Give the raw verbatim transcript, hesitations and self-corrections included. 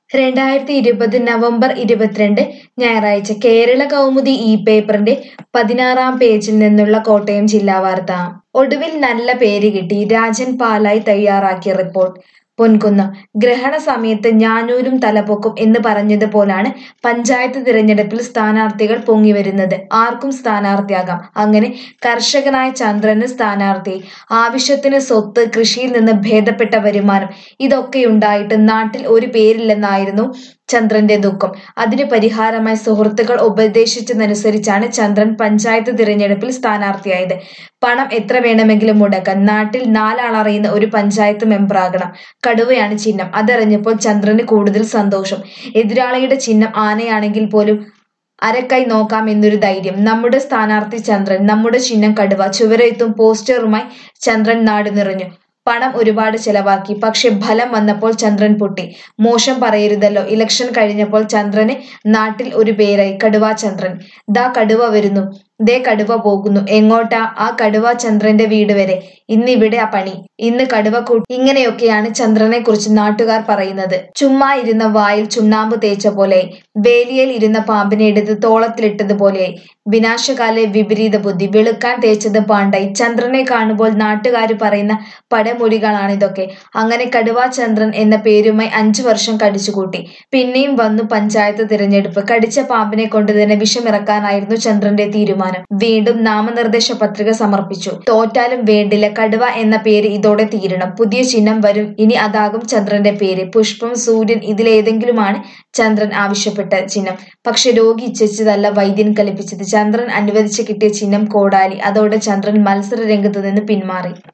രണ്ടായിരത്തി ഇരുപത് നവംബർ ഇരുപത്തിരണ്ട് ഞായറാഴ്ച കേരള കൗമുദി ഈ പേപ്പറിന്റെ പതിനാറാം പേജിൽ നിന്നുള്ള കോട്ടയം ജില്ലാ വാർത്ത. ഒടുവിൽ നല്ല പേര് കിട്ടി. രാജൻ പാലായി തയ്യാറാക്കിയ റിപ്പോർട്ട്. പൊൻകുന്നം. ഗ്രഹണ സമയത്ത് ഞാഞ്ഞൂലും തലപൊക്കും എന്ന് പറഞ്ഞതുപോലാണ് പഞ്ചായത്ത് തിരഞ്ഞെടുപ്പിൽ സ്ഥാനാർത്ഥികൾ പൊങ്ങിവരുന്നത്. ആർക്കും സ്ഥാനാർത്ഥിയാകാം. അങ്ങനെ കർഷകനായ ചന്ദ്രന് സ്ഥാനാർത്ഥിയായി. ആവശ്യത്തിന് സ്വത്ത്, കൃഷിയിൽ നിന്ന് ഭേദപ്പെട്ട വരുമാനം ഇതൊക്കെയുണ്ടായിട്ടും നാട്ടിൽ ഒരു പേരില്ലെന്നായിരുന്നു ചന്ദ്രന്റെ ദുഃഖം. അതിന് പരിഹാരമായി സുഹൃത്തുക്കൾ ഉപദേശിച്ചതനുസരിച്ചാണ് ചന്ദ്രൻ പഞ്ചായത്ത് തിരഞ്ഞെടുപ്പിൽ സ്ഥാനാർത്ഥിയായത്. പണം എത്ര വേണമെങ്കിലും മുടക്കാം. നാട്ടിൽ നാലാളറിയുന്ന ഒരു പഞ്ചായത്ത് മെമ്പറാകണം. കടുവയാണ് ചിഹ്നം. അതറിഞ്ഞപ്പോൾ ചന്ദ്രന് കൂടുതൽ സന്തോഷം. എതിരാളിയുടെ ചിഹ്നം ആനയാണെങ്കിൽ പോലും അരക്കൈ നോക്കാം എന്നൊരു ധൈര്യം. നമ്മുടെ സ്ഥാനാർത്ഥി ചന്ദ്രൻ, നമ്മുടെ ചിഹ്നം കടുവ. ചുവരെഴുത്തും പോസ്റ്ററുമായി ചന്ദ്രൻ നാട് നിറഞ്ഞു. പണം ഒരുപാട് ചെലവാക്കി. പക്ഷെ ഫലം വന്നപ്പോൾ ചന്ദ്രൻ പൊട്ടി. മോശം പറയരുതല്ലോ. ഇലക്ഷൻ കഴിഞ്ഞപ്പോൾ ചന്ദ്രന് നാട്ടിൽ ഒരു പേരായി. കടുവാ ചന്ദ്രൻ. ദാ കടുവ വരുന്നു, ദേ കടുവ പോകുന്നു. എങ്ങോട്ടാ? ആ കടുവാ ചന്ദ്രന്റെ വീട് വരെ. ഇന്നിവിടെ പണി, ഇന്ന് കടുവക്കൂട്ട്. ഇങ്ങനെയൊക്കെയാണ് ചന്ദ്രനെ കുറിച്ച് നാട്ടുകാർ പറയുന്നത്. ചുമ്മാ ഇരുന്ന വായിൽ ചുണ്ണാമ്പ് തേച്ച പോലെയായി. വേലിയിൽ ഇരുന്ന പാമ്പിനെ എടുത്ത് തോളത്തിലിട്ടതുപോലെയായി. വിനാശകാലെ വിപരീത ബുദ്ധി. വെളുക്കാൻ തേച്ചത് പാണ്ടായി. ചന്ദ്രനെ കാണുമ്പോൾ നാട്ടുകാര് പറയുന്ന പഴമൊഴികളാണിതൊക്കെ. അങ്ങനെ കടുവാ ചന്ദ്രൻ എന്ന പേരുമായി അഞ്ചു വർഷം കടിച്ചുകൂട്ടി. പിന്നെയും വന്നു പഞ്ചായത്ത് തിരഞ്ഞെടുപ്പ്. കടിച്ച പാമ്പിനെ കൊണ്ട് തന്നെ വിഷമിറക്കാനായിരുന്നു ചന്ദ്രന്റെ തീരുമാനം. വീണ്ടും നാമനിർദ്ദേശ പത്രിക സമർപ്പിച്ചു. തോറ്റാലും വേണ്ടില്ല, കടുവ എന്ന പേര് ഇതോടെ തീരണം. പുതിയ ചിഹ്നം വരും. ഇനി അതാകും ചന്ദ്രന്റെ പേര്. പുഷ്പം, സൂര്യൻ ഇതിലേതെങ്കിലുമാണ് ചന്ദ്രൻ ആവശ്യപ്പെട്ട ചിഹ്നം. പക്ഷെ രോഗി ഇച്ഛിച്ചതല്ല വൈദ്യൻ കൽപ്പിച്ചത്. ചന്ദ്രൻ അനുവദിച്ച് കിട്ടിയ ചിഹ്നം കോടാലി. അതോടെ ചന്ദ്രൻ മത്സര രംഗത്ത് നിന്ന് പിന്മാറി.